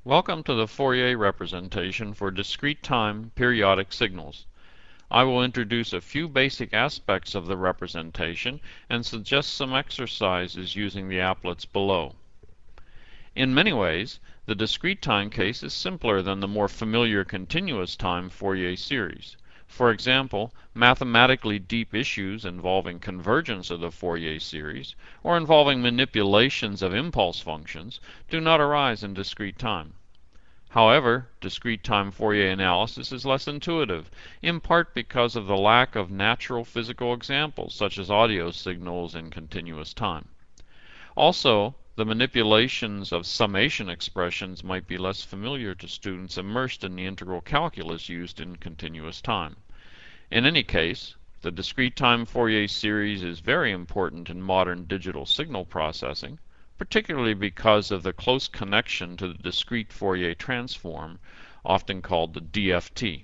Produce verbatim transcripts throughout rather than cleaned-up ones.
Welcome to the Fourier representation for discrete time periodic signals. I will introduce a few basic aspects of the representation and suggest some exercises using the applets below. In many ways, the discrete time case is simpler than the more familiar continuous time Fourier series. For example, mathematically deep issues involving convergence of the Fourier series, or involving manipulations of impulse functions, do not arise in discrete time. However, discrete time Fourier analysis is less intuitive, in part because of the lack of natural physical examples, such as audio signals in continuous time. Also, the manipulations of summation expressions might be less familiar to students immersed in the integral calculus used in continuous time. In any case, the discrete time Fourier series is very important in modern digital signal processing, particularly because of the close connection to the discrete Fourier transform, often called the D F T.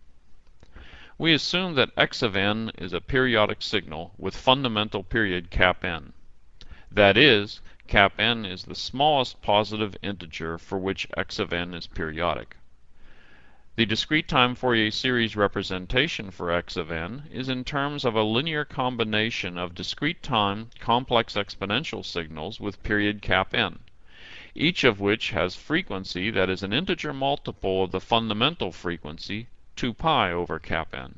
We assume that x of n is a periodic signal with fundamental period cap n. That is, cap n is the smallest positive integer for which x of n is periodic. The discrete time Fourier series representation for x of n is in terms of a linear combination of discrete time complex exponential signals with period cap n, each of which has frequency that is an integer multiple of the fundamental frequency, two pi over cap n.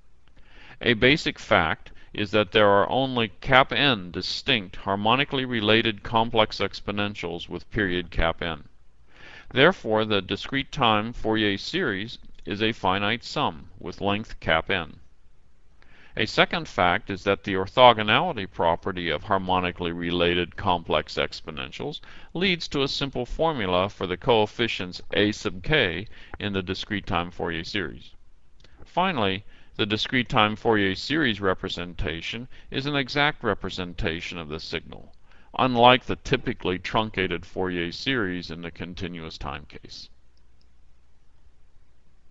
A basic fact is that there are only cap n distinct harmonically related complex exponentials with period cap n. Therefore, the discrete time Fourier series is a finite sum with length cap n. A second fact is that the orthogonality property of harmonically related complex exponentials leads to a simple formula for the coefficients a sub k in the discrete time Fourier series. Finally, the discrete time Fourier series representation is an exact representation of the signal, unlike the typically truncated Fourier series in the continuous time case.